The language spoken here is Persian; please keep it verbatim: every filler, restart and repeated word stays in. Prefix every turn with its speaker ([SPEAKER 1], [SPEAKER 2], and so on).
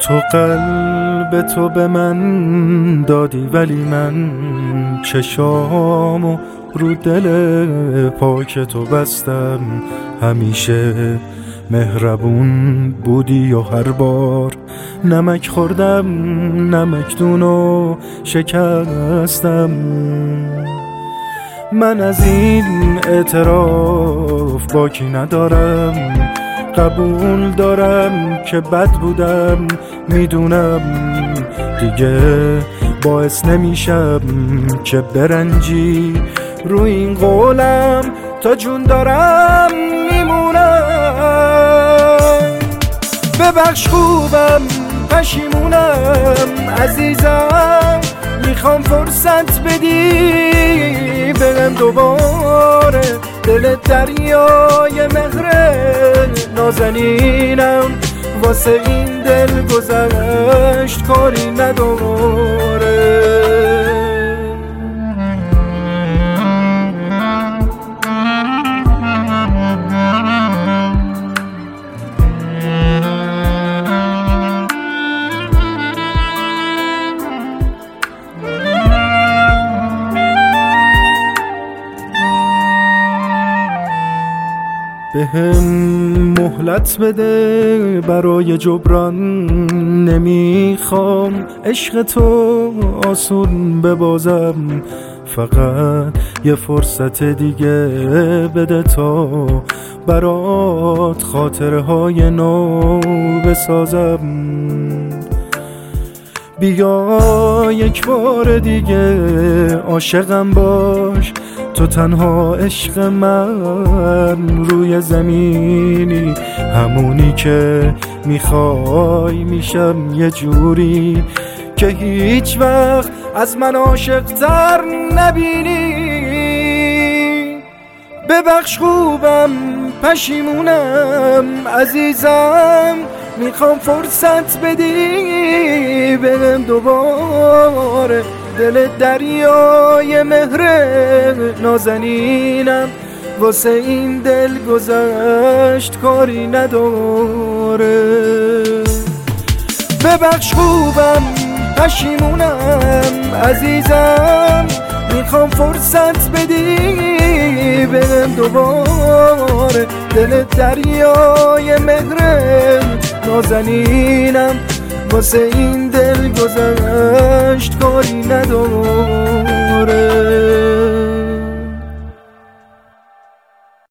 [SPEAKER 1] تو قلب تو به من دادی، ولی من چشامو رو دل پاک تو بستم. همیشه مهربون بودی و هر بار نمک خوردم، نمکدونو شکستم. من از این اعتراف باکی ندارم، قبول دارم که بد بودم، میدونم دیگه باعث نمیشم که برنجی. روی این قولم تا جون دارم میمونم. ببخش خوبم، پشیمونم عزیزم، میخوام فرصت بدی بهم دوباره. دل دریای مهر نازنینم، واسه این دل گذشت کاری نداره. بهم مهلت بده برای جبران، نمیخوام عشق تو آسون ببازم. فقط یه فرصت دیگه بده تا برات خاطره های نو بسازم. بیا یک بار دیگه عاشقم باش، تو تنها عشق من روی زمینی. همونی که میخوای میشم یه جوری که هیچ وقت از من عاشق‌تر نبینی. ببخش خوبم، پشیمونم عزیزم، میخوام فرصت بدی بهم دوباره. دل دریای مهر نازنینم، واسه این دل گذشت کاری نداره. ببخش خوبم، پشیمونم عزیزم، میخوام فرصت بدی بهم دوباره. دل دریای مهر نازنینم، واسه این دل گذشت کاری نداره.